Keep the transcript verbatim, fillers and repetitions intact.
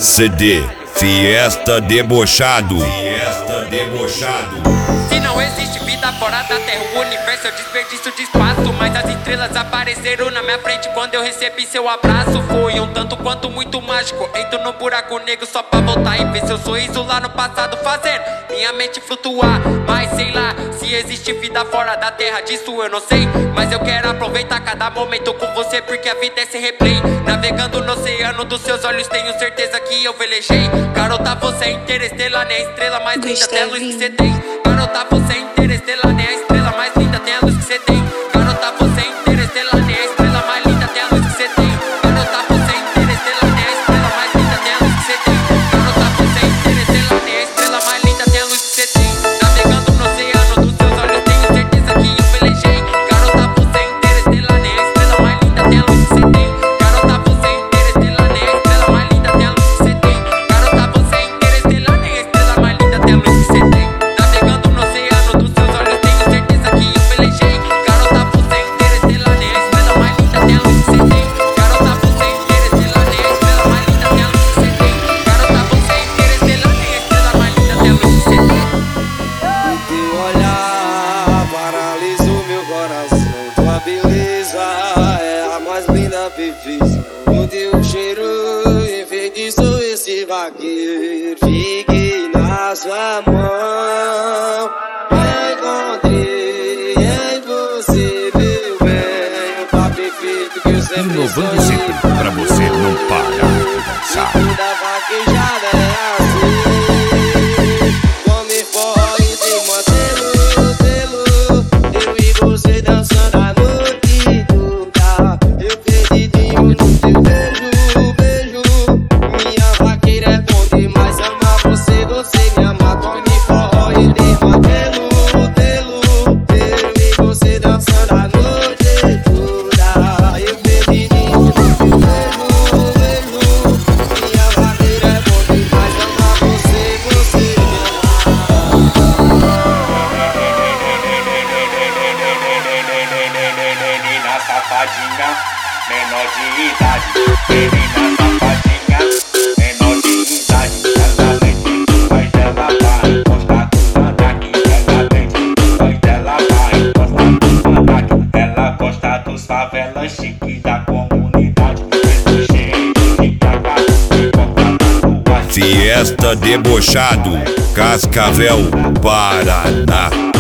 C D Fiesta Debochado. Fiesta Debochado. Se não existe vida fora da terra, o universo é um desperdício de espaço. Mas as estrelas apareceram na minha frente quando eu recebi seu abraço. Foi um tanto quanto muito mágico. Entro no buraco negro só pra voltar e ver seu sorriso lá no passado, fazendo minha mente flutuar. Mas sei lá, se existe vida fora da terra, disso eu não sei. Mas eu quero aproveitar cada momento com você, porque a vida é esse replay. Navegando no oceano dos seus olhos, tenho certeza que eu velejei. Garota, você é interestelar, nem a estrela mais linda, até a luz que você tem. Garota, você é interestelar, nem a estrela mais linda, tem a luz que você tem. Garota, você é interestelar, nem a estrela mais linda, tem a luz que você tem. Garota, você é interestelar, nem a estrela mais linda, tem a luz que você tem. Garota, você é interestelar, nem a estrela mais linda, tem a luz que você tem. Navegando no oceano dos seus olhos, tenho certeza que eu velejei. Garota, você é interestelar, nem a estrela mais linda, tem a luz que você tem. Garota, você é interestelar, nem a estrela mais linda, tem a luz que você tem. Garota, você é interestelar, nem a estrela mais linda, tem a luz que você tem. Navegando no oceano dos seus olhos, tenho certeza que eu velejei. Garota, você é interestelar, nem a estrela mais linda, tem a luz que você tem. Garota, você é interestelar, nem a estrela mais linda, tem a luz que você tem. Garota, você é interestelar, nem a estrela mais linda, tem a luz que você tem. O teu olhar paralisou meu coração. Tua beleza é a mais linda perfeição. O teu cheiro enfeitiçou esse vaqueiro. Fiquei na sua mão, encontrei em você, meu bem, o par perfeito que eu sempre Inovando sempre pra você não parar de dançar. Toda vaquejada é assim. Come forte e mantê-lo, tê-lo. Eu e você dançando a noite toda. Eu acredito no teu beijo, beijo. Minha vaqueira é bom demais. Amar você, você me ama. Come forte e mantê-lo, tê-lo. Eu e você dançando a noite toda. Eu acredito no teu beijo, beijo. Minha vaqueira é bom demais. Amar você, você me Menina safadinha, menor de idade. Menina safadinha, menor de idade. Ela vem que vai dela vai encostar no mandaque. Ela vem que vai dela vai encostar no mandaque. Ela gosta dos favelas chique da comunidade. Preto cheio de cagado e coca na rua. Fiesta Debochado, Cascavel, Paraná.